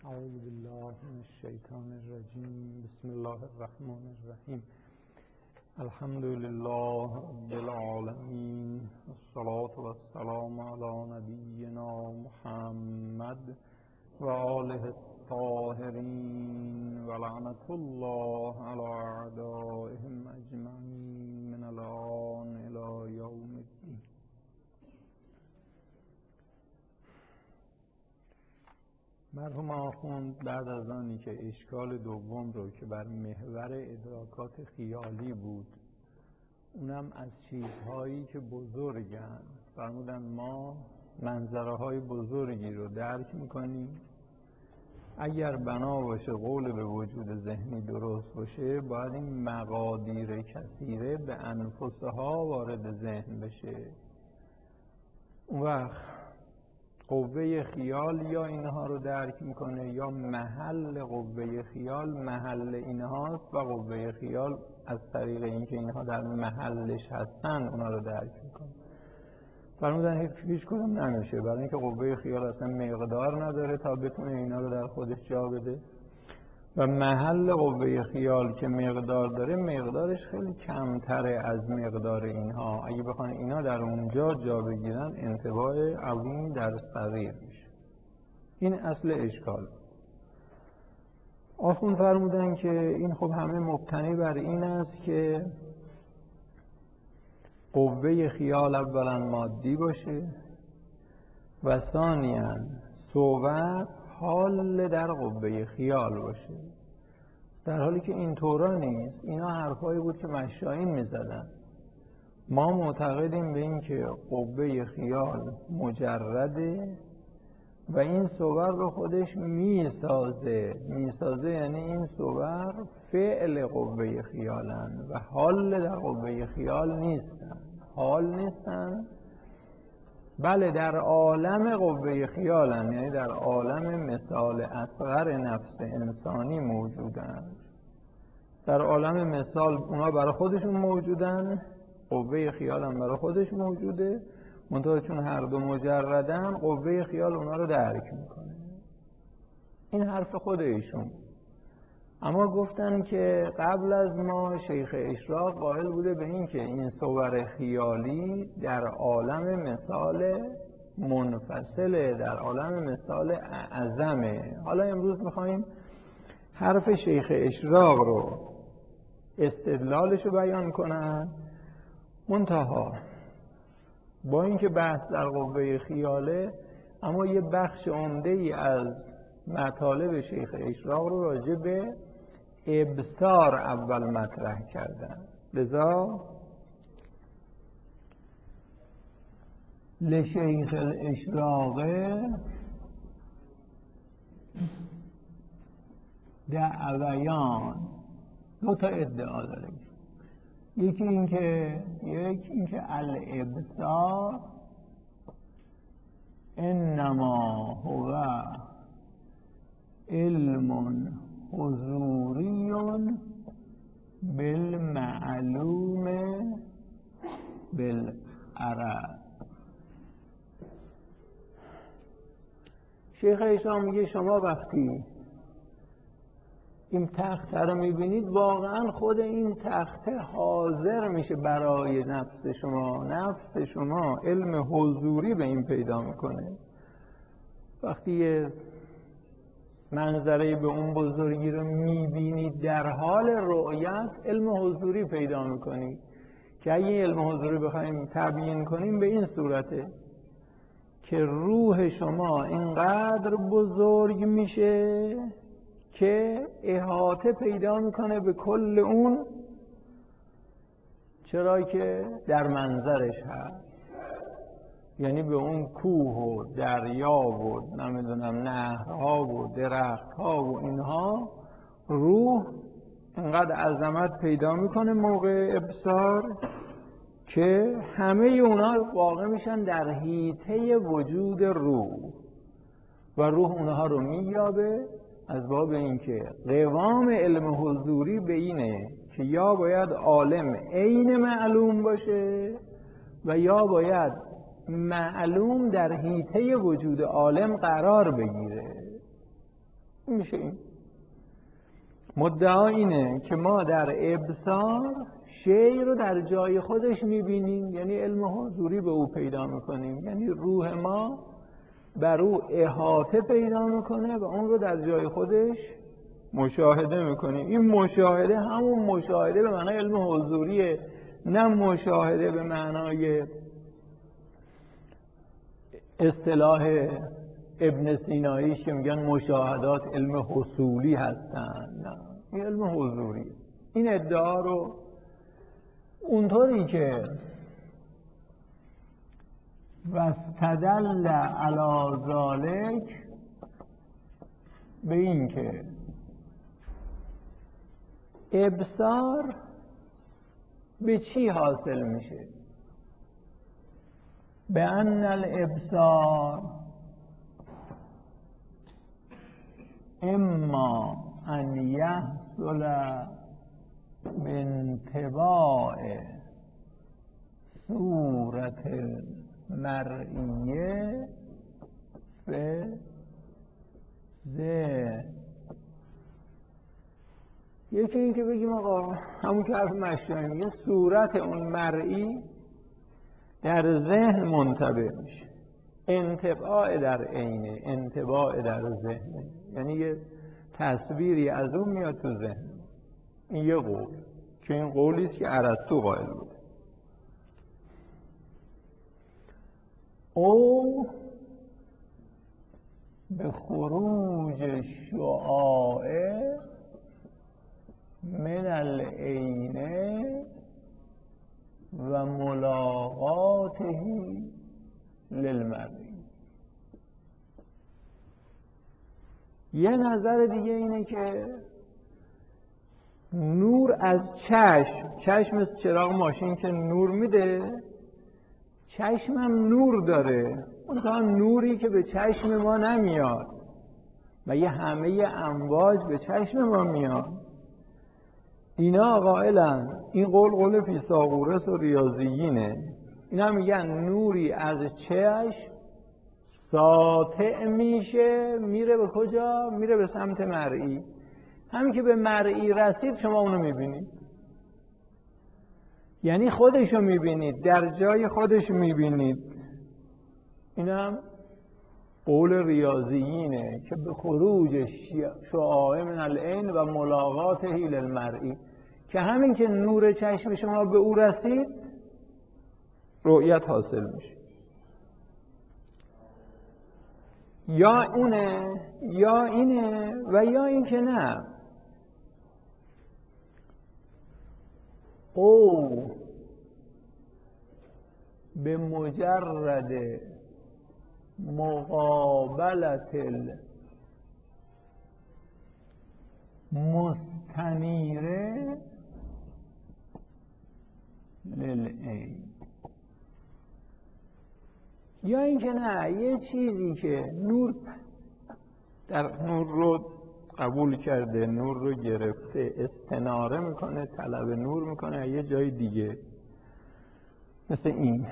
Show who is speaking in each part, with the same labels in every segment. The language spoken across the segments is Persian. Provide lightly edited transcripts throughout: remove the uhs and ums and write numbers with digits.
Speaker 1: اعوذ بالله من الشیطان الرجیم. بسم الله الرحمن الرحیم. الحمد لله رب العالمین، والصلاة والسلام علی نبینا محمد و آله الطاهرین و لعنة الله علی اعدائهم اجمعین من الآن الی یوم الدین. مرحوم آخوند بعد از آنی که اشکال دوم رو که بر محور ادراکات خیالی بود، اونم از چیزهایی که بزرگن، فرمودن ما منظره های بزرگی رو درک میکنیم. اگر بنا باشه قول به وجود ذهنی درست باشه، باید این مقادیر کثیره به انفسها وارد ذهن بشه. اون وقت قوه خیال یا اینها رو درک میکنه، یا محل قوه خیال محل اینهاست و قوه خیال از طریق اینکه اینها در محلش هستن اونا رو درک میکنه. فرمودن هیچ کدوم نمیشه، برای اینکه قوه خیال اصلا مقدار نداره تا بتونه اینا رو در خودش جا بده، و محل قوه خیال که مقدار داره مقدارش خیلی کمتره از مقدار اینها. اگه بخوان اینا در اونجا جا بگیرن انطباع عظیم در صغیر میشه. این اصل اشکال. آخوند فرمودن که این خب همه مبتنی بر این است که قوه خیال اولا مادی باشه و ثانیاً صور حال در قوه خیال باشه، در حالی که این طورا نیست. اینا حرفایی بود که مشایین میزدن. ما معتقدیم به این که قوه خیال مجرده و این صور رو خودش میسازه یعنی این صور فعل قوه خیالن و حال در قوه خیال نیستن، بله در عالم قوه خیالن، یعنی در عالم مثال اصغر نفس انسانی موجودن. در عالم مثال اونا برای خودشون موجودن، قوه خیالن برای خودش موجوده، منتها چون هر دو مجردن قوه خیال اونا رو درک میکنه. این حرف خود ایشون. اما گفتن که قبل از ما شیخ اشراق قائل بوده به این که این صور خیالی در عالم مثال منفصله، در عالم مثال اعظمه. حالا امروز میخواییم حرف شیخ اشراق رو استدلالش رو بیان کنن، منتها با اینکه بحث در قوه خیاله، اما یه بخش عمده ای از مطالب شیخ اشراق رو راجع به ابصار اول مطرح کردن. لذا لشیخ الاشراق دعویان، دو تا ادعا داره. یکی اینکه الابصار انما هو علم حضوری بالمعلوم بالعرض. شیخ اشراق میگه شما وقتی این تخته رو میبینید، واقعا خود این تخته حاضر میشه برای نفس شما. نفس شما علم حضوری به این پیدا میکنه. وقتی یه منظره به اون بزرگی رو میبینید در حال رؤیت، علم حضوری پیدا میکنید که اگه علم حضوری بخوایم تبیین کنیم به این صورته که روح شما اینقدر بزرگ میشه که احاطه پیدا میکنه به کل اون چرا که در منظرش هست، یعنی به اون کوه و دریا و نمیدونم نهرها و درختها و اینها روح اینقدر عظمت پیدا میکنه موقع ابصار که همه اونا واقع میشن در حیطه وجود روح و روح اونها رو مییابه. از باب اینکه قوام علم حضوری به اینه که یا باید عالم عین معلوم باشه و یا باید معلوم در حیطه وجود عالم قرار بگیره. میشه این. مدعا اینه که ما در ابصار شی رو در جای خودش میبینیم، یعنی علم حضوری به او پیدا میکنیم، یعنی روح ما بر او احاطه پیدا میکنه و اون رو در جای خودش مشاهده میکنیم. این مشاهده همون مشاهده به معنای علم حضوریه، نه مشاهده به معنای اصطلاح ابن سینایی که میگن مشاهدات علم حصولی هستن. نه، این علم حضوری. این ادعا رو اونطوری که واستدل علی ذلک به این که ابصار به چی حاصل میشه؟ به ان الابصار اما ان یحصل بانطباع صورت المرئیه به ذهن. یکی این که بگیم آقا همون که حرف مشایی میگه صورت اون مرئی در ذهن منطبع میشه. انطباع در عینه، انطباع در ذهن، یعنی یه تصویری از اون میاد تو ذهن. این یه قول که این قولی است که ارسطو قائل بود. او به خروج شعاع من العینه و ملاقاته للمرئی. یه نظر دیگه اینه که نور از چشم مثل چراغ ماشین که نور میده، چشمم نور داره، اونها نوری که به چشم ما نمیاد و یه همه امواج به چشم ما میاد. اینا قائلن، این قول فیثاغورس و ریاضیینه، اینا میگن نوری از چشم ساطع میشه، میره به کجا؟ میره به سمت مرئی. همین که به مرئی رسید شما اونو میبینید، یعنی خودشو میبینید، در جای خودش میبینید. اینم قول ریاضیینه که به خروج شعاع من العین و ملاقاته للمرئی، که همین که نور چشم شما به او رسید رؤیت حاصل میشه. یا اونه یا اینه و یا این که نه. او به مجرد مقابلت المستنیره للعین. یا اینکه نه، یه چیزی که نور رو قبول کرده، نور رو گرفته، استناره میکنه، طلب نور میکنه یه جای دیگه، مثل این.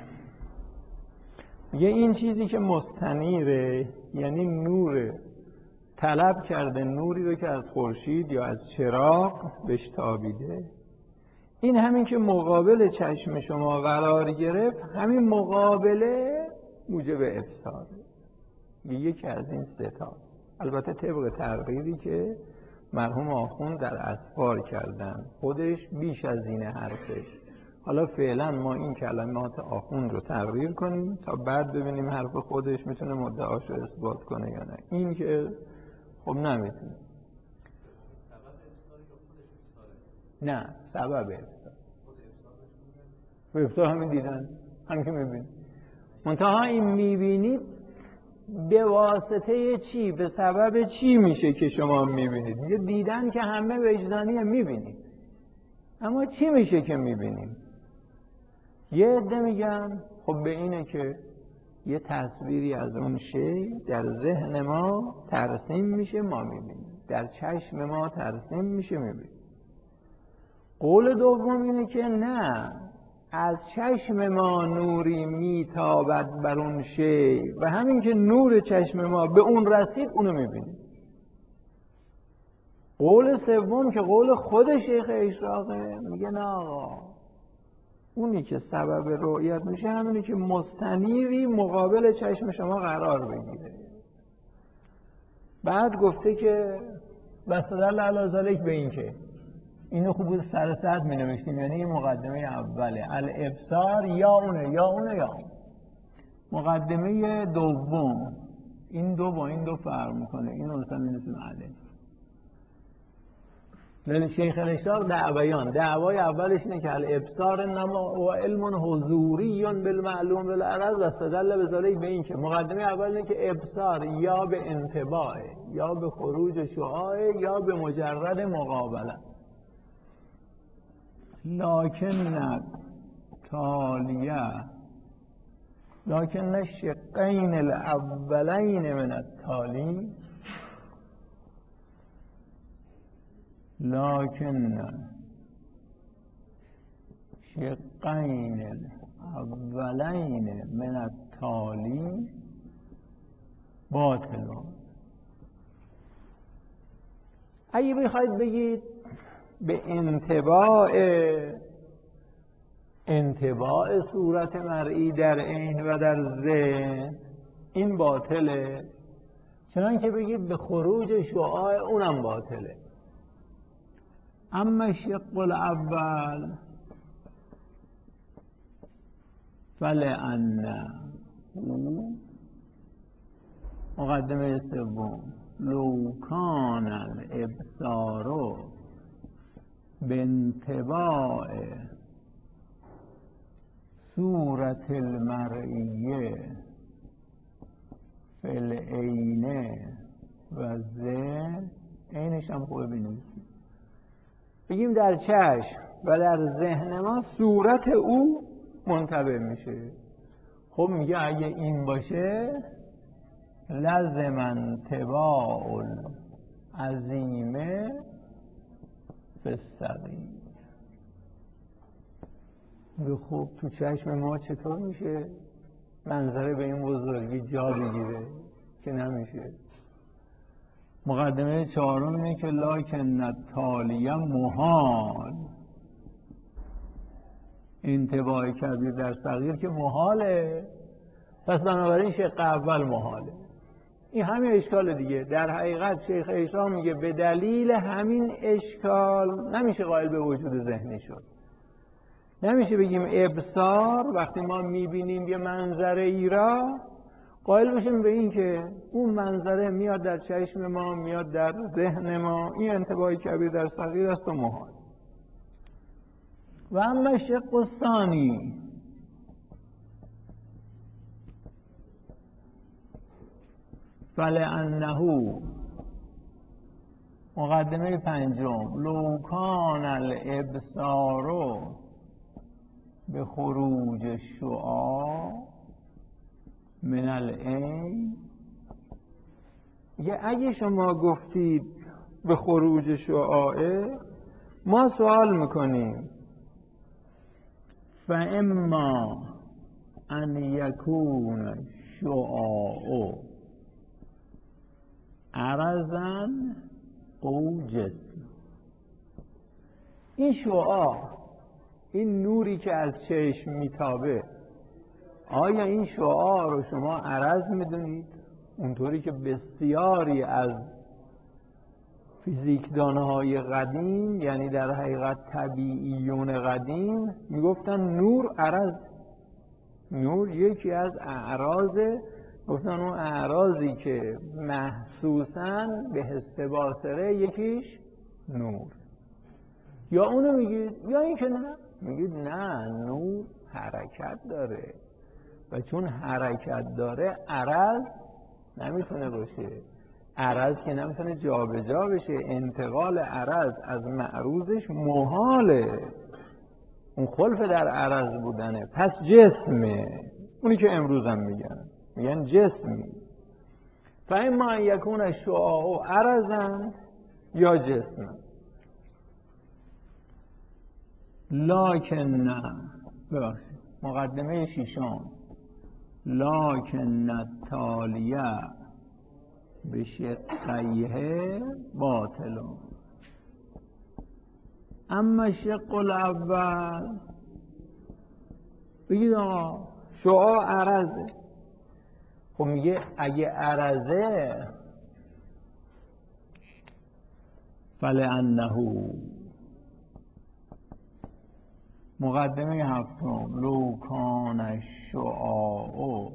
Speaker 1: این چیزی که مستنیره یعنی نور طلب کرده، نوری رو که از خورشید یا از چراغ بهش تابیده، این همین که مقابل چشم شما قرار گرفت، همین مقابله موجب ابصار. یکی از این سه تاست. البته طبق تغییری که مرحوم آخوند در اسفار کردن، خودش بیش از این حرفش. حالا فعلا ما این کلمات آخوند رو تغییر کنیم تا بعد ببینیم حرف خودش میتونه مدعاش رو اثبات کنه یا نه. این که خب نمیتونه. نه، سبب ابصار. ابصار همین دیدن، هم که میبینید. منتها این میبینید به واسطه چی؟ به سبب چی میشه که شما میبینید؟ میگه دیدن که همه وجدانیه، میبینید. اما چی میشه که میبینیم؟ یه عده میگن خب به اینه که یه تصویری از اون شی در ذهن ما ترسیم میشه، ما میبینیم. در چشم ما ترسیم میشه، میبینیم. قول دوم اینه که نه، از چشم ما نوری میتابد بر اون شی و همین که نور چشم ما به اون رسید اونو میبینیم. قول سوم که قول خود شیخ اشراقه، میگه نه آقا، اونی که سبب رؤیت میشه همینی که مستنیری مقابل چشم شما قرار بگیره. بعد گفته که بستدل علی ذالک به این که اینو خوب بود سر صد می نوشتیم، یعنی این مقدمه اوله، الابصار یا اونه یا اونه یا اونه. مقدمه دوم این دو با این دو فرق میکنه، اینو مثلا می نویسیم الف. شیخ الاشراق دعوای اولش اینه که الابصار انما و علم حضوری بالمعلوم بالعرض و استدل به ذالک به این که مقدمه اول اینه که ابصار یا به انطباع یا به خروج شعاع یا به مجرد مقابله، لکن تالیه لکن شقین الاولین من التالی لكن شقين الأولين من التالي باطل. اگه بخواید بگید به انطباع صورت مرئی در عین و در ذهن این باطله، چنان که بگید به خروج شعاع اونم باطله. اما الشق الاول فلأنه مقدمه سوم لو کان الابصار بانطباع صورت المرئیه فی العین و ذهن، عینش هم خوبه بنویسید، بگیم در چشم و در ذهن ما صورت او منطبع میشه. خب میگه اگه این باشه لازم انطباع العظیمه فی الصغیر. میگه خب تو چشم ما چطور میشه منظره به این بزرگی جا بگیره؟ که نمیشه. مقدمه چهارم اینه که لکن التالیه محال، انطباع کبیر در صغیر که محاله، پس بنابراین شق اول محاله. این همین اشکال دیگه. در حقیقت شیخ اشراق میگه به دلیل همین اشکال نمیشه قائل به وجود ذهنی شد. نمیشه بگیم ابصار وقتی ما میبینیم یه منظره ای را قائل بشیم به این که اون منظره میاد در چشم ما، میاد در ذهن ما، این انطباع کبیر در صغیر است و محال. و اما شق الثانی فلأنه مقدمه پنجم لو کان الابصار به خروج الشعاع من العین، اگه شما گفتید به خروج شعاعه، ما سوال میکنیم فاما ان یکون شعاع عرضا او جسم. این شعاع، این نوری که از چشم میتابه، آیا این شعاع رو شما عرض میدونید؟ اونطوری که بسیاری از فیزیکدانهای قدیم، یعنی در حقیقت طبیعیون قدیم، میگفتن نور عرض. نور یکی از اعراض، گفتن اون اعراضی که محسوسن به حس باصره یکیش نور. یا اونو میگید یا این که نه، میگید نه، نور حرکت داره و چون حرکت داره عرض نمیتونه باشه. عرض که نمیتونه جا به جا بشه، انتقال عرض از معروضش محاله، اون خلف در عرض بودنه. پس جسمه، اونی که امروز هم میگن جسمی. فاما ان یکون الشعاع عرضا یا جسم. لکن ببخشید مقدمه ششم لکن التالیه بشقیه باطل. اما شق الاول، بگید آقا شعاع عرضه. خب میگه اگه عرضه فلانه، مقدمه هفتم، لو کان الشعاع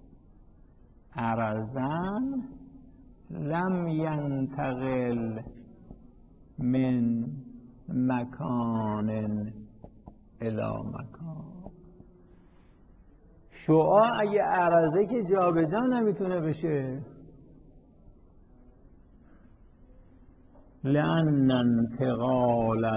Speaker 1: عرضا لم ینتقل من مکان الی مکان. شعاع اگه عرضه که جابجا نمیتونه بشه، لأن انتقال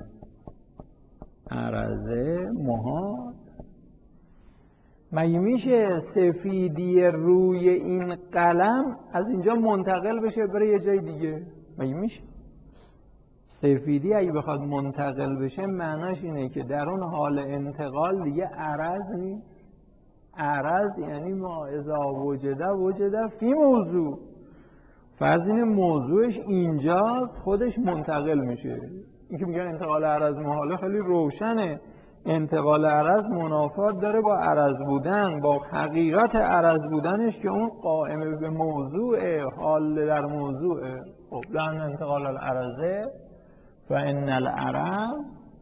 Speaker 1: العرضه محال. مگه میشه سفیدی روی این قلم از اینجا منتقل بشه بره یه جای دیگه؟ مگه میشه؟ سفیدی اگه بخواد منتقل بشه معناش اینه که در اون حال انتقال دیگه عرض نیست. عرض یعنی ما اذا وجد فی موضوع، فرض اینه موضوعش اینجاست خودش منتقل میشه. این که میگن انتقال عرض محاله خیلی روشنه. انتقال عرض منافات داره با عرض بودن، با حقیقت عرض بودنش که اون قائم به موضوع، حال در موضوع. خب لأن انتقال العرضه فإن العرض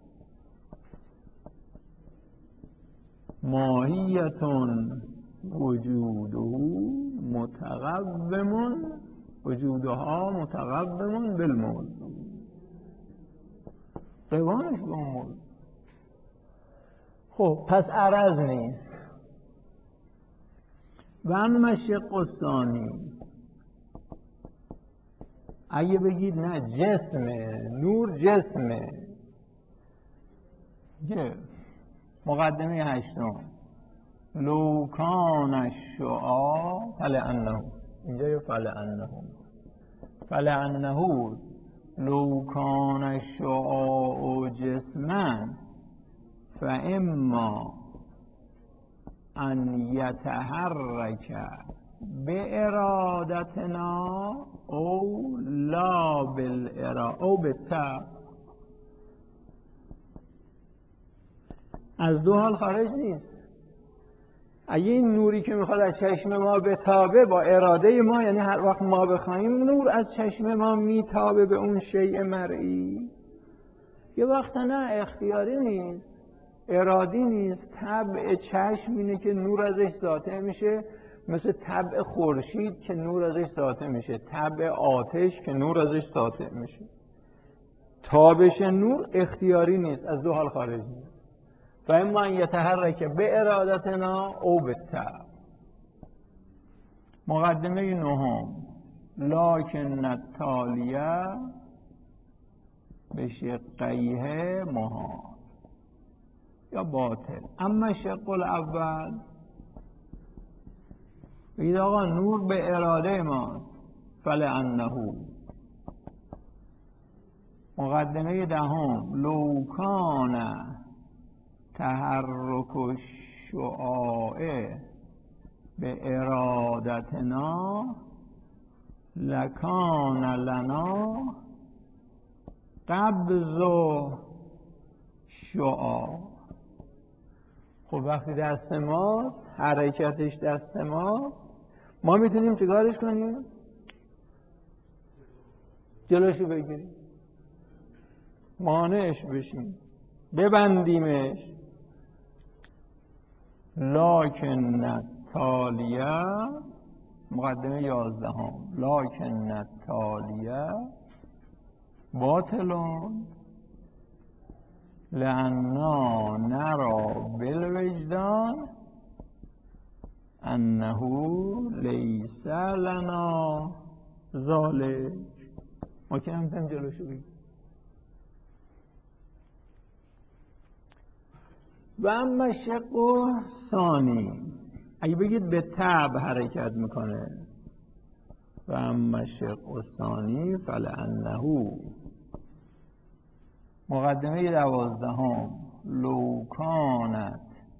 Speaker 1: ماهیت وجوده متقوم، وجودها متقوم بالموضوع، قوامش به اون موضوع. خب پس عرض نیست. و اما شق الثانی، اگه بگید نه جسمه، نور جسمه، مقدمه هشتم، لو کان الشعاع فلانه، اینجا یه فلانه لو کان الشعاع جسما فاما ان یتحرک بارادتنا او لا بالارادة او بالطبع. از دو حال خارج نیست. اگه این نوری که میخواد از چشم ما بتابه با اراده ما، یعنی هر وقت ما بخوایم نور از چشم ما میتابه به اون شیء مرئی، یه وقت نه اختیاری نیست، ارادی نیست. طبع چشم اینه که نور ازش ساطع میشه، مثل طبع خورشید که نور ازش ساطع میشه، طبع آتش که نور ازش ساطع میشه. تابش نور اختیاری نیست، از دو حال خارج نیست. فاما ان یتحرک بارادتنا او بالطبع. مقدمه نهم، لکن التالیه بشقیه محال یا باطل. اما شق الاول، بگید آقا نور به اراده ماست، فلانه. مقدمه دهم، لو کان تحرک الشعاع به ارادتنا لکان لنا قبض شعاع. خب وقتی دست ماست، حرکتش دست ماست، ما میتونیم چیکارش کنیم؟ جلوشو بگیریم، مانعش بشیم، ببندیمش. لکن التالیه، مقدمه 11، لکن التالیه باطلون لأننا نرى بالوجدان انه لیس لنا ذلک. ما که نمیتونیم جلوشو بگیریم. و اما شق ثانی، اگه بگید به طبع حرکت میکنه، و اما شق ثانی فلانه. مقدمه 12، لو کانت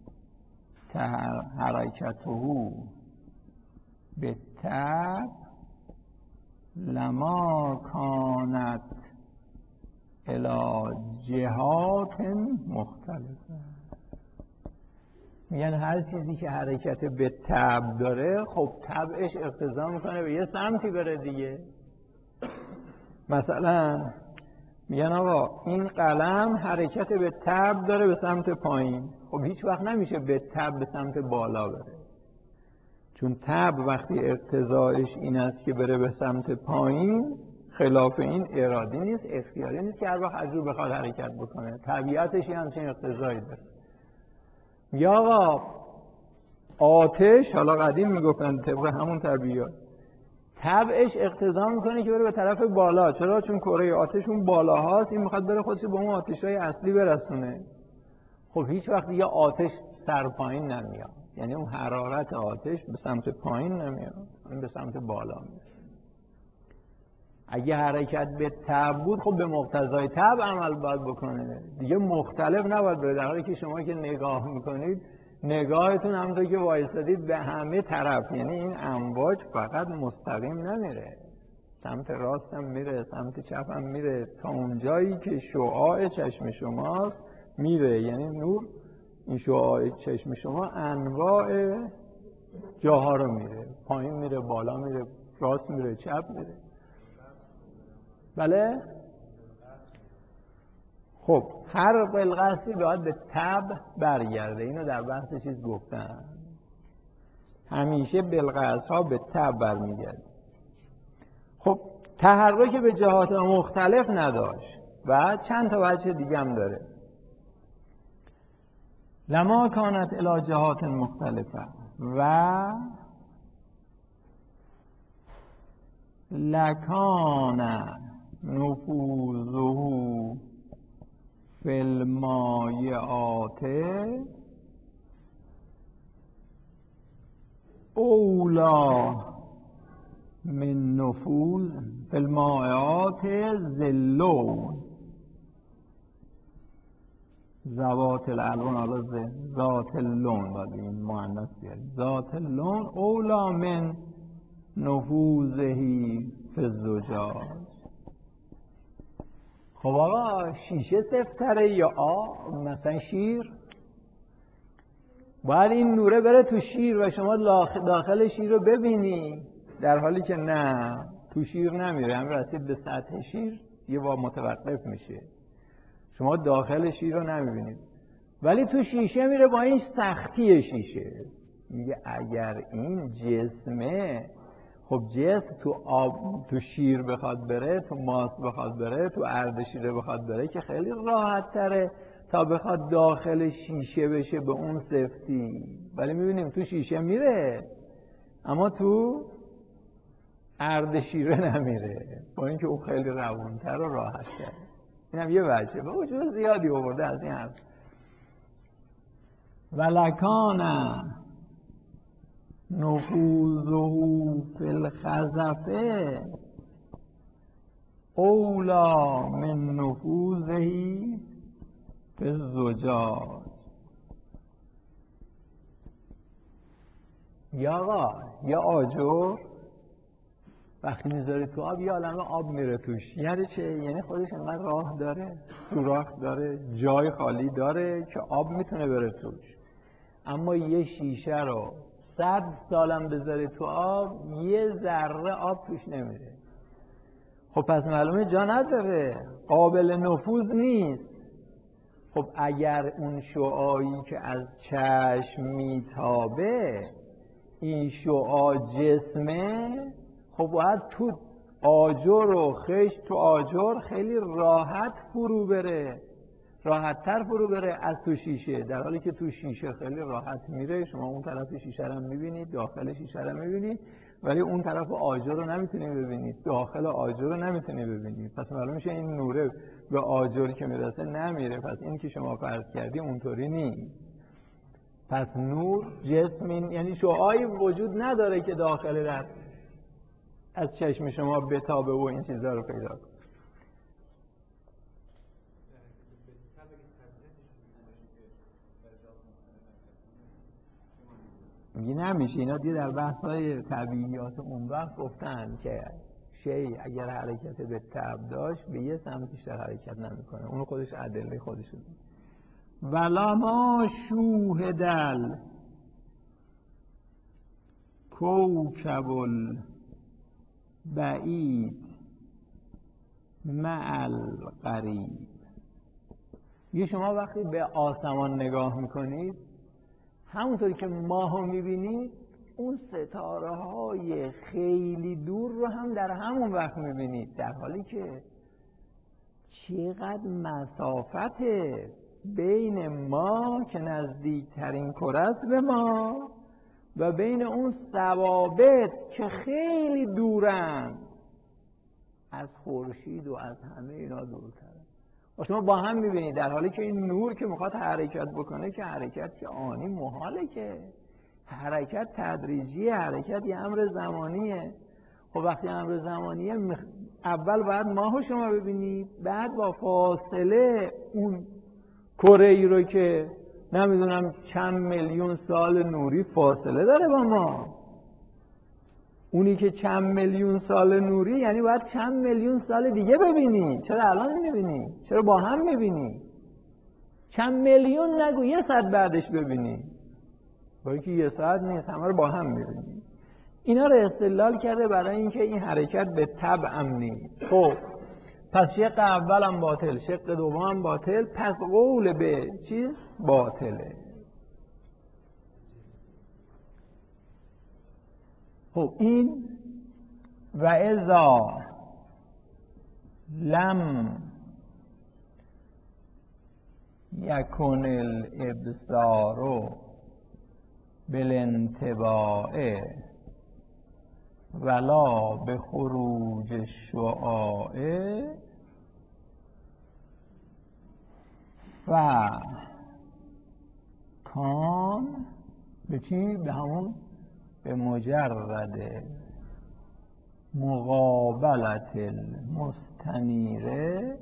Speaker 1: حرکته به طبع لما کانت الی جهات مختلفه. میگن هر چیزی که حرکت به تبع داره خب تبعش اقتضا میکنه به یه سمتی بره دیگه. مثلا میگن آقا این قلم حرکت به تبع داره به سمت پایین، خب هیچ وقت نمیشه به تبع به سمت بالا بره، چون تبع وقتی اقتضایش این است که بره به سمت پایین، خلاف این ارادی نیست، اختیاری نیست که هر وقت از رو بخواد حرکت بکنه، طبیعتش همچین اقتضایی داره. یا آقا آتش، حالا قدیم میگفتن طبق همون طبیعت، طبعش اقتضا میکنه که بره به طرف بالا. چرا؟ چون کره آتش اون بالا هاست، این میخواد بره خودش به اون آتشای اصلی برسونه. خب هیچ وقت دیگه آتش سر پایین نمیاد، یعنی اون حرارت آتش به سمت پایین نمیاد، این به سمت بالا میاد. اگه حرکت به تبع بود خب به مقتضای تبع عمل باید بکنه دیگه، مختلف نباید بره. در حالی که شما که نگاه میکنید نگاهتون همونطور که وایستادید به همه طرف، یعنی این امواج فقط مستقیم نمیره، سمت راست هم میره، سمت چپ هم میره، تا اونجایی که شعاع چشم شماست میره. یعنی نور این شعاع چشم شما انواع جاها رو میره، پایین میره، بالا میره، راست میره، چپ میره. بله؟ خب هر بالقصدی باید به تبع برگرده، اینو در بحث چیز گفتن، همیشه بالقصد ها به تبع برمیگرده. خب تحرک به جهات مختلف نداشت و چند تا وجه دیگه هم داره. لما کانت الی جهات مختلفه و لکان نفوذه فی المایعات اولا من نفوذ فی المایعات ذلون ذوات الالوان، حالا ذات اللون باید این مؤنث بیاریم، ذات اللون اولا من نفوذه فی الزجاج. خب آقا شیشه سفتره یا آب؟ مثلا شیر باید این نوره بره تو شیر و شما داخل شیر رو ببینی، در حالی که نه، تو شیر نمیره، هم رسید به سطح شیر یه با متوقف میشه، شما داخل شیر رو نمیبینید. ولی تو شیشه میره با این سختی شیشه. میگه اگر این جسمه، خب جسم تو آب، تو شیر بخواد بره، تو ماست بخواد بره، تو اردشیره بخواد بره که خیلی راحت تره تا بخواد داخل شیشه بشه به اون سفتی. ولی میبینیم تو شیشه میره اما تو اردشیره نمیره، با اینکه اون خیلی روانتر و راحت تره. این هم یه وجه، به وجود زیادی آورده از این حرف. ولکان نفوذه فی الخزفه اولا من نفوذه فی الزجاج. یا آقا یا آجر وقتی میذاری تو آب یه عالمه آب میره توش، یعنی چه؟ یعنی خودش انقدر راه داره، سوراخ داره، جای خالی داره که آب میتونه بره توش. اما یه شیشه رو 100 سالم بذاری تو آب یه ذره آب توش نمیره. خب پس معلومه جا نداره، قابل نفوذ نیست. خب اگر اون شعاعی که از چشم میتابه این شعاع جسمه، خب باید تو آجر و خشت تو آجر خیلی راحت فرو بره، راحت تر فرو بره از تو شیشه، در حالی که تو شیشه خیلی راحت میره. شما اون طرف شیشه رو میبینید، داخل شیشه رو میبینید، ولی اون طرف آجر رو نمیتونی ببینید، داخل آجر رو نمیتونی ببینید. پس معلوم میشه این نوره به آجر که میرسه نمیره. پس این که شما فرض کردی اونطوری نیست. پس نور جسم، یعنی شعاعی وجود نداره که داخل در از چشم شما بتابه و این چیزها رو پیدا کنه. میگه نمیشه. اینا دیگه در بحث‌های طبیعیات اون وقت گفتن که شی اگر حرکت به تبع داشت به یه سمت بیشتر حرکت نمیکنه. اونو خودش ادله خودش رو ولا ما شوهدل کوکب البعید مع القریب. یه شما وقتی به آسمان نگاه میکنید همونطوری که ماه رو میبینید اون ستاره های خیلی دور رو هم در همون وقت میبینید، در حالی که چقدر مسافت بین ما که نزدیکترین کره است به ما و بین اون ثوابت که خیلی دورند از خورشید و از همه اینا دورتره. و شما با هم میبینید در حالی که این نور که میخواد حرکت بکنه که حرکت که آنی محاله، که حرکت تدریجی، حرکت یه امر زمانیه. خب وقتی امر زمانیه اول باید ماهو شما ببینید، بعد با فاصله اون کره ای رو که نمیدونم چند میلیون سال نوری فاصله داره با ما، اونی که چند میلیون سال نوری یعنی باید چند میلیون سال دیگه ببینی. چرا الان نمیبینی؟ چرا با هم میبینی؟ چند میلیون نگو، یه ساعت بعدش ببینی، با اینکه یه ساعت نیست، همه رو با هم میبینی. اینا رو استدلال کرده برای اینکه این حرکت به تبع نیست. خب پس شق اول هم باطل، شق دوم هم باطل، پس قول به چیز باطله. خب این و اذا لم یکن الابصار بالانطباع ولا به خروج الشعاع کان به چی؟ به همون به مجرد مقابلت المستنیره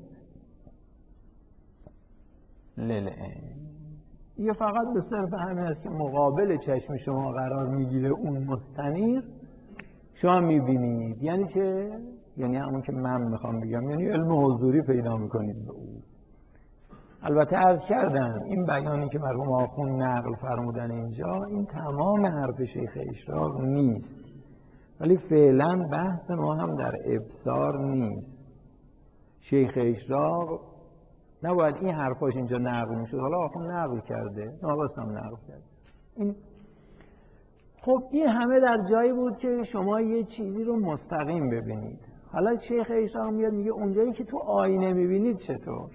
Speaker 1: للعین. یه فقط به صرف همین است که مقابل چشم شما قرار میگیره اون مستنیر، شما میبینید. یعنی چه؟ یعنی همون که من میخوام بگم، یعنی علم حضوری پیدا میکنید به او. البته عرض کردم این بیانی که مرحوم آخوند نقل فرمودن اینجا این تمام حرف شیخ اشراق نیست، ولی فعلا بحث ما هم در ابصار نیست. شیخ اشراق نباید این حرفاش اینجا نقل میشد، حالا آخوند نقل کرده، ناقصم نقل کرده. این خب این همه در جایی بود که شما یه چیزی رو مستقیم ببینید. حالا شیخ اشراق میاد میگه اونجایی که تو آینه میبینید چطور؟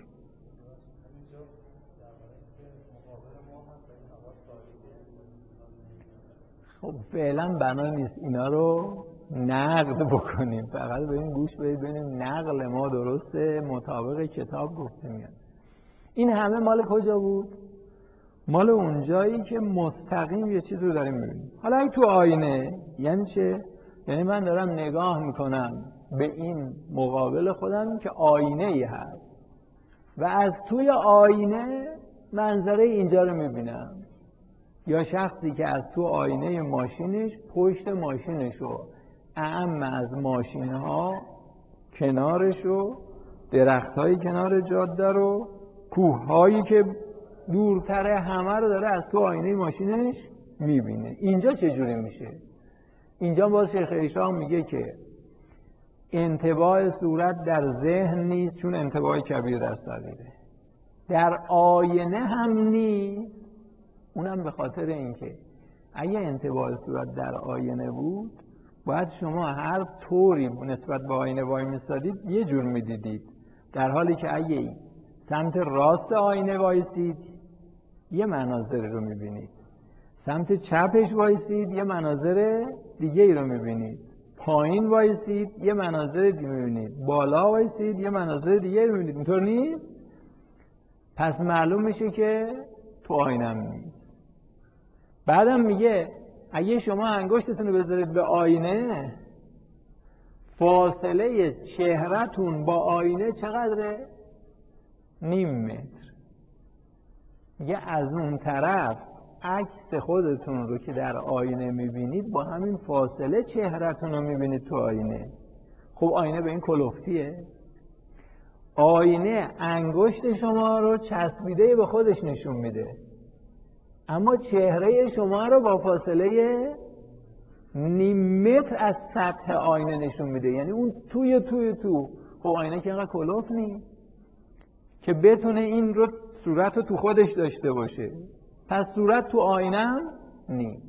Speaker 1: خب فعلا بنا نیست اینا رو نقد بکنیم، فقط به این گوش بدید ببینیم نقل ما درسته، مطابق کتاب گفته میاد. این همه مال کجا بود؟ مال اونجایی که مستقیم یه چیز رو داریم میبینیم. حالا اگه تو آینه یعنی چه؟ یعنی من دارم نگاه میکنم به این مقابل خودم که آینه ای هست و از توی آینه منظره اینجا رو میبینم، یا شخصی که از تو آینه ماشینش پشت ماشینش رو، اعم از ماشین ها کنارش رو، درخت های کنار جاده رو، کوه هایی که دورتره، همه رو داره از تو آینه ماشینش میبینه. اینجا چجوری میشه؟ اینجا باز شیخ اشراق میگه که انطباع صورت در ذهن نیست، چون انطباع کبیر در صغیره. در آینه هم نیست، اونم به خاطر اینکه اگه انطباع صورت در آینه بود باید شما هر طوری نسبت به آینه وای میستادید یه جور میدیدید، در حالی که اگه سمت راست آینه وایسید یه مناظر رو میبینید، سمت چپش وایسید یه مناظر دیگه ای رو میبینید، پایین وایسید یه مناظر دیگه میبینید، بالا وایسید یه مناظر دیگه رو میبینید. اینطور نیست؟ پس معلوم میشه که تو آینه هم نیست. بعدم میگه اگه شما انگشتتون رو بذارید به آینه، فاصله چهره‌تون با آینه چقدره؟ نیم متر. میگه از اون طرف عکس خودتون رو که در آینه میبینید با همین فاصله چهره‌تون رو میبینید تو آینه. خب آینه به این کلفتیه؟ آینه انگشت شما رو چسبیده به خودش نشون میده، اما چهره شما رو با فاصله نیم متر از سطح آینه نشون میده، یعنی اون تو. خب آینه که اینقدر کلفت نیست که بتونه این رو صورت رو تو خودش داشته باشه، پس صورت تو آینه هم نیست.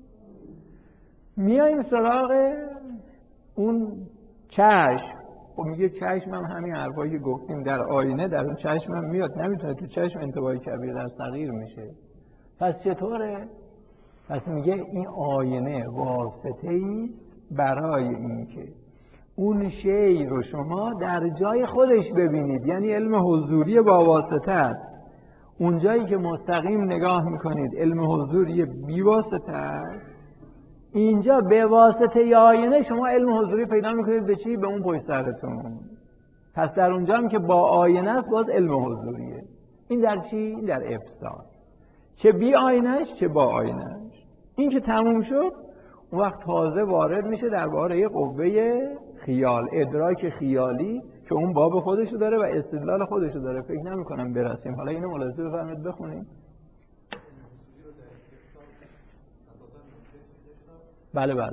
Speaker 1: میاییم سراغ اون چشم. خب میگه چشم هم همین حرفایی که گفتیم در آینه در اون چشم هم میاد، نمیتونه تو چشم انطباع کبیر در صغیر میشه. پس چطوره؟ پس میگه این آینه واسطه ایست برای اینکه اون شی رو شما در جای خودش ببینید، یعنی علم حضوری با واسطه است. اون جایی که مستقیم نگاه میکنید علم حضوری بی واسطه است، اینجا به واسطه آینه شما علم حضوری پیدا میکنید به چی؟ به اون پشت سرتون. پس در اونجا هم که با آینه است باز علم حضوریه. این در چی؟ این در ابصار، چه بی آینهش چه با آینهش. این که تموم شد، اون وقت تازه وارد میشه درباره قوه خیال، ادراک خیالی که اون باب خودشو داره و استدلال خودشو داره. فکر نمی‌کنم برسیم. حالا اینو ملاحظه بفرمایید بخونیم. بله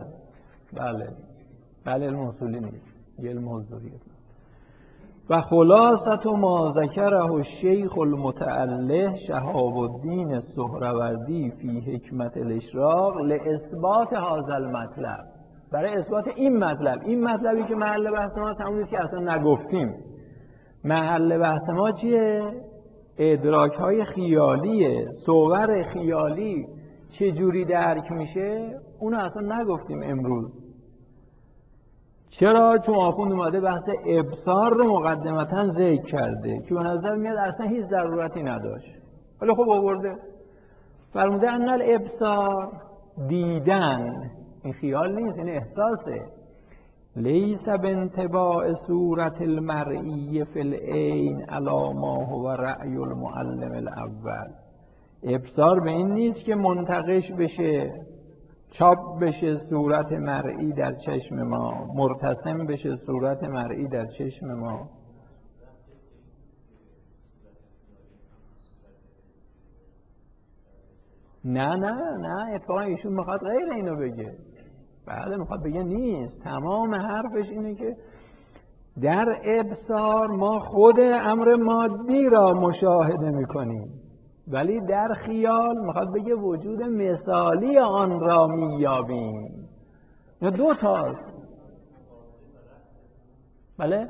Speaker 1: علم اصولی نیست، علم حضوریه. و خلاصت ما ذکره الشیخ المتأله شهاب الدین السهروردی فی حکمت الاشراق لاثبات هذا المطلب، برای اثبات این مطلب. این مطلبی که محل بحث ما همون نیست که اصلا نگفتیم. محل بحث ما چیه؟ ادراک های خیالیه. صور خیالی چه جوری درک میشه اونو اصلا نگفتیم امروز. چرا؟ چون آخوند اومده بحث ابصار رو مقدمتا ذکر کرده که به نظر میاد اصلا هیچ ضرورتی نداشت، ولی خب آورده. فرموده ان الابصار، دیدن، این خیال نیست، این احساسه. لیس بانطباع صورت المرئی فی العین علی ما هو رأی المعلم الاول. ابصار به این نیست که منتقش بشه، چاپ بشه صورت مرئی در چشم ما، مرتسم بشه صورت مرئی در چشم ما. نه اتفاقا ایشون میخواد غیر اینو بگه. بله میخواد بگه نیست. تمام حرفش اینه که در ابصار ما خود امر مادی را مشاهده میکنیم، ولی در خیال میخواد بگه وجود مثالی آن را میابیم. یا دو تاست. بله؟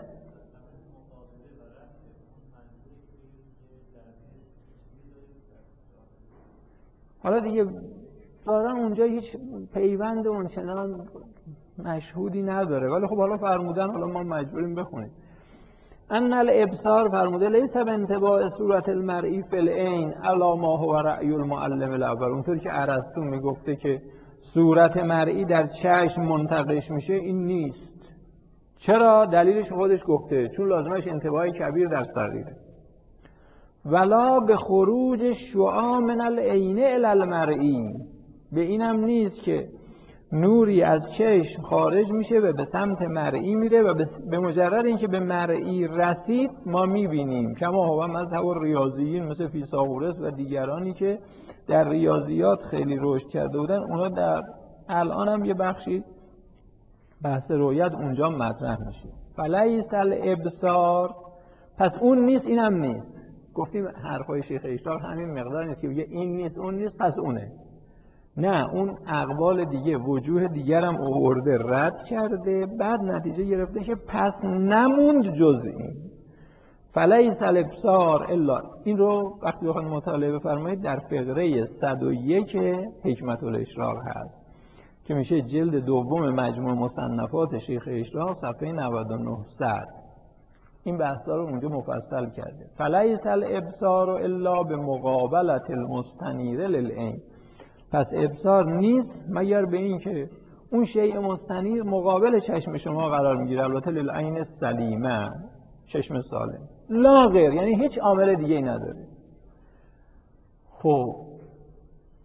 Speaker 1: حالا دیگه ظاهرا اونجا هیچ پیوند اونچنان مشهودی نداره، ولی خب حالا فرمودن، حالا ما مجبوریم بخونیم. ان الابصار فرموده لیس بانطباع صورت المرئی فی العین علی ما هو رأی المعلم الاول. اونطوری که ارسطو میگفته که صورت مرئی در چشم منتقش میشه، این نیست. چرا؟ دلیلش خودش گفته، چون لازمش انطباع کبیر در صغیره. ولا به خروج شعاع من العین الی المرئی، به اینم نیست که نوری از چشم خارج میشه و به سمت مرئی میره و به مجرد اینکه به مرئی رسید ما میبینیم. کما هو مذهب الریاضیین مثل فیثاغورس و دیگرانی که در ریاضیات خیلی رشد کرده بودن، اونا در الان هم یه بخشی بحث رؤیت اونجا مطرح میشه. فلیس الابصار، پس اون نیست اینم نیست. گفتیم حرفای شیخ اشراق همین مقدار نیست که بگه این نیست اون نیست پس اونه. نه، اون اقوال دیگه، وجوه دیگر هم آورده رد کرده، بعد نتیجه گرفته که پس نموند جز این. فلیس الابصار الا، این رو وقتی بخواید مطالعه بفرمایید در فقره 101 حکمت الاشراق هست که میشه جلد دوم مجموع مصنفات شیخ اشراق صفحه 9900. این بحثا رو اونجا مفصل کرده. فلیس الابصار الا به مقابلت المستنیر للعین، پس ابصار نیست مگر به این که اون شیء مستنیر مقابل چشم شما قرار میگیره، البته للعین سلیمه، چشم سالم، لا غیر، یعنی هیچ عامل دیگه ای نداره. خب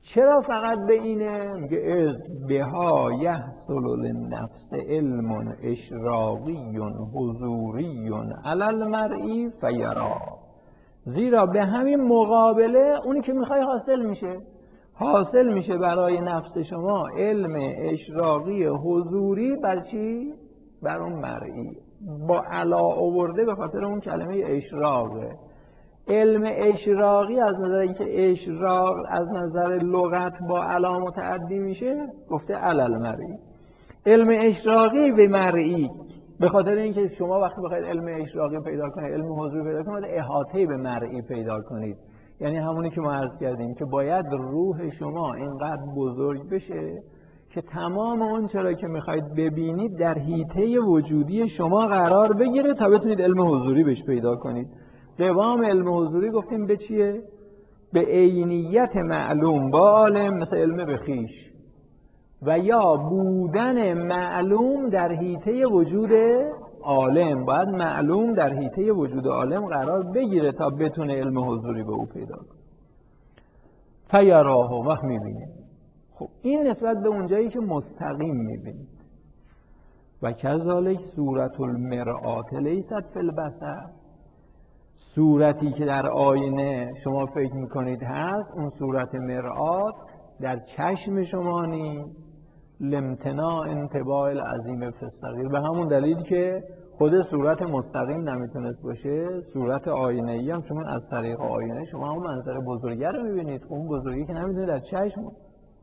Speaker 1: چرا فقط به اینه؟ میگه از بها یحصل للنفس علم اشراقی حضوری علی المرئی فیرا. زیرا به همین مقابله اونی که میخوای حاصل میشه برای نفس شما علم اشراقی حضوری. بر چی؟ بر اون مرئی. با علا آورده به خاطر اون کلمه اشراقه. علم اشراقی از نظر اینکه اشراق از نظر لغت با علا متعدی میشه گفته علل مرئی. علم اشراقی به مرئی به خاطر اینکه شما وقتی بخواید علم اشراقی پیدا کنید، علم حضوری پیدا کنید، باید احاطه به مرئی پیدا کنید. یعنی همونی که ما عرض کردیم که باید روح شما اینقدر بزرگ بشه که تمام اون چرا که میخواید ببینید در حیطه وجودی شما قرار بگیره تا بتونید علم حضوری بهش پیدا کنید. قوام علم حضوری گفتیم به چیه؟ به عینیت معلوم با عالم، مثل علم به خویش، و یا بودن معلوم در حیطه وجود عالم. باید معلوم در حیطه وجود عالم قرار بگیره تا بتونه علم حضوری به او پیدا کنه. فیراه، وقت میبینه. خب این نسبت به اونجایی که مستقیم میبینید. و کذالک صورت المرآت لیست فی البصر. صورتی که در آینه شما فکر میکنید هست، اون صورت مرآت در چشم شما نیست. لامتناع انطباع العظیم فی الصغیر. به همون دلیل که خود صورت مستقیم نمیتونست باشه، صورت آینه‌ای هم شما از طریق آینه شما هم منظر بزرگه رو میبینید. اون بزرگی که نمیتونید در چشم.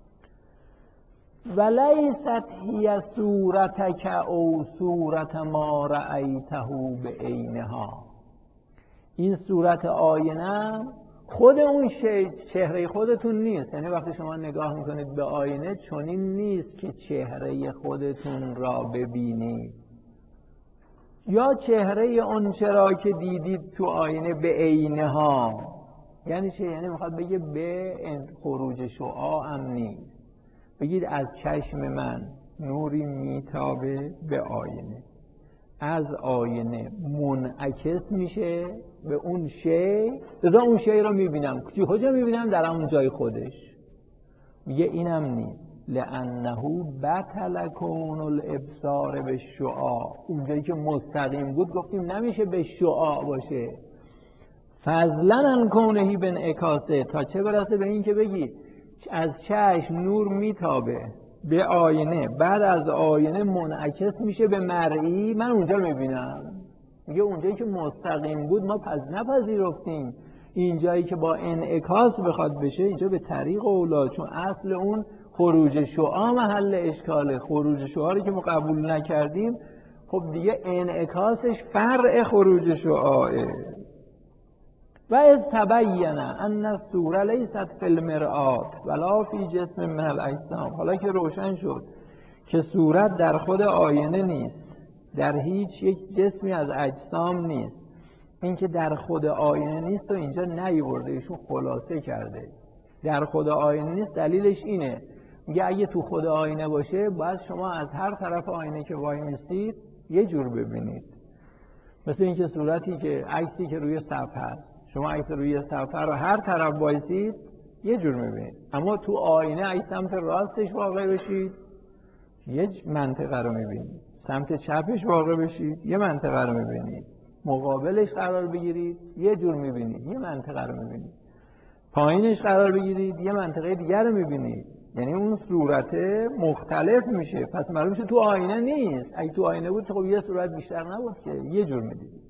Speaker 1: ولیست هی صورتک او صورت ما رأیته بعینها. این صورت آینه خود اون چهره خودتون نیست. یعنی وقتی شما نگاه میکنید به آینه چنین نیست که چهره خودتون را ببینید، یا چهره اون چرا که دیدید تو آینه به عینها. یعنی چه؟ یعنی میخواد بگه به خروج شعاع هم نیست. بگید از چشم من نوری میتابه به آینه، از آینه منعکس میشه به اون شی، لذا اون شی رو میبینم. کجا میبینم؟ در اون جای خودش. میگه اینم نیست. لانه بطل کون الابصار به شعاع. اونجایی که مستقیم بود گفتیم نمیشه به شعاع باشه. فضلا عن کونهی بانعکاسه، تا چه برسه به این که بگید از چشم نور میتابه به آینه، بعد از آینه منعکس میشه به مرئی، من اونجا میبینم. میگه اونجایی که مستقیم بود ما نپذیرفتیم، اینجایی که با انعکاس بخواد بشه اینجا به طریق اولا، چون اصل اون خروج شعاع محل اشکاله. خروج شعاع رو که ما قبول نکردیم، خب دیگه انعکاسش فرع خروج شعاعه. و از تبین ان الصوره لیست فی المرآت ولا فی جسم من الاجسام. حالا که روشن شد که صورت در خود آینه نیست، در هیچ یک جسمی از اجسام نیست. این که در خود آینه نیست و اینجا نیورده، ایشون خلاصه کرده. در خود آینه نیست دلیلش اینه، میگه اگه تو خود آینه باشه باید شما از هر طرف آینه که وای میستید یه جور ببینید. مثل اینکه صورتی که عکسی که روی صفحه هست، شما عکس روی صفحه رو هر طرف وایسید یه جور میبینید، اما تو آینه اگه سمت راستش واقع بشید یه منطقه رو میبینید، سمت چپش واقع بشید یه منطقه رو میبینید، مقابلش قرار بگیرید یه جور میبینید، یه منطقه رو میبینید، پایینش قرار بگیرید یه منطقه دیگر رو میبینید. یعنی اون صورت مختلف میشه. پس معلوم میشه تو آینه نیست. اگه تو آینه بود خب یه صورت بیشتر نبود که یه جور میدیدید.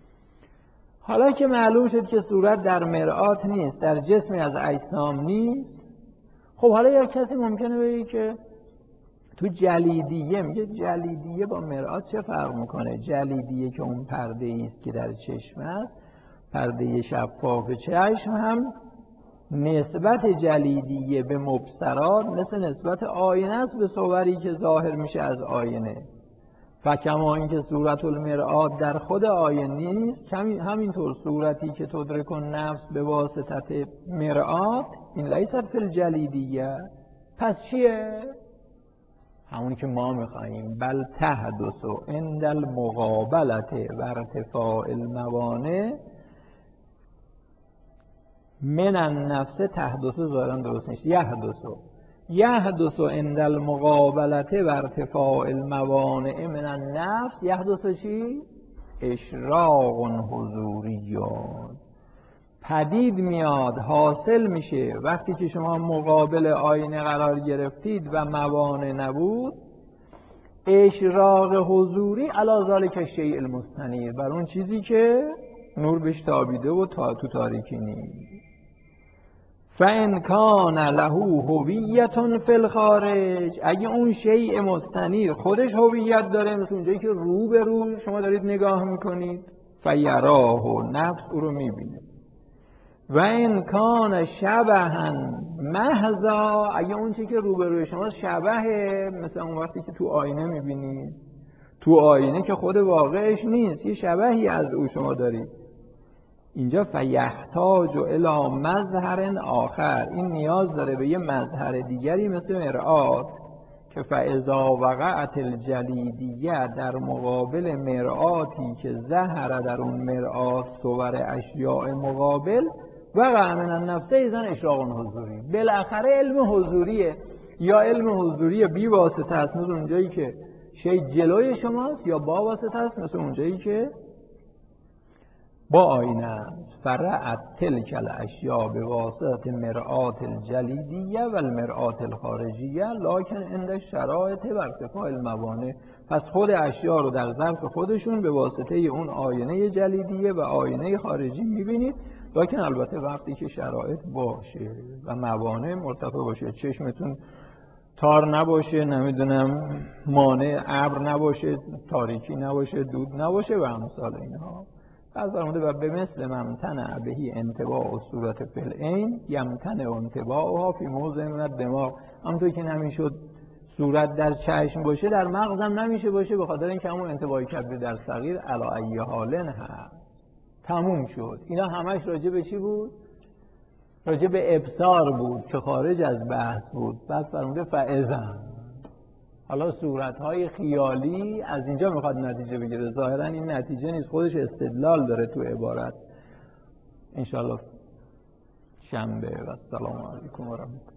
Speaker 1: حالا که معلوم شد که صورت در مرآت نیست، در جسمی از اجسام نیست، خب حالا یا کسی ممکنه بگه که تو جلیدیه، میگه جلیدیه با مرآت چه فرق میکنه؟ جلیدیه که اون پرده است که در چشم است، پرده شفاف چشم هم نسبت جلیدیه به مبصرات مثل نسبت آینه است به صوری که ظاهر میشه از آینه. فکما این که صورت المرآت در خود آینه نیست، همینطور صورتی که تدرک النفس به واسطه مرآت این لیست فی الجلیدیه. پس چیه؟ همونی که ما میخواییم. بل تحدث عند المقابلة و ارتفاع الموانع من النفس تحدث ظاهرا درست نیست، یحدث عند المقابلت و ارتفاع الموانع من النفس یحدث چی؟ اشراق حضوریون، پدید میاد، حاصل میشه وقتی که شما مقابل آینه قرار گرفتید و موانع نبود، اشراق حضوری علی ذالک الشیء المستنیر، بر اون چیزی که نور بهش تابیده و تو تاریکی نیست. فان کان له هویة فی الخارج، اگه اون شیء مستنیر خودش هویت داره، مثل اونجایی که رو به رو شما دارید نگاه میکنید، فیراه، نفس او رو میبینه. و ان کان شبها محضا، اگه اون چیزی که رو به روی شما شبهه، مثل اون وقتی که تو آینه میبینید، تو آینه که خود واقعش نیست، یه شبهی از او شما دارید، اینجا فیحتاج الی مظهر آخر، این نیاز داره به یه مظهر دیگری مثل مرآت، که فاذا وقعت الجلیدیه، در مقابل مرآتی که ظهر در اون مرآت صور اشیاء مقابل، وقع من النفس اذن اشراق حضوری، بالاخره علم حضوریه، یا علم حضوری بی واسطه است مثل اونجایی که شی جلوی شماست، یا با واسطه است مثل اونجایی که با آینه است. فرعت تلک الاشیاء به واسطه مرآت الجلیدیه و المرآت الخارجیه لکن عند شرایط و ارتفاع الموانع، پس خود اشیاء رو در ظرف خودشون به واسطه اون آینه جلیدیه و آینه خارجی میبینید، لکن البته وقتی که شرایط باشه و موانع مرتفع باشه، چشمتون تار نباشه، نمیدونم مانع ابر نباشه، تاریکی نباشه، دود نباشه و امثال اینها. از فرموده و به مثل ممتنع بهی انطباع و صورت فی العین یمتنع انطباعها فی موضع من الدماغ، همونطور که نمیشد صورت در چشم باشه در مغزم نمیشه باشه، به خاطر اینکه همون انطباع کبیر در صغیر علی ای حالن هست. تموم شد. اینا همش راجع به چی بود؟ راجع به ابصار بود که خارج از بحث بود. بعد فرموده فاذن، حالا صورت‌های خیالی از اینجا میخواد نتیجه بگیره، ظاهرا این نتیجه نیست، خودش استدلال داره تو عبارت. انشاءالله شنبه و السلام علیکم و رحمت الله.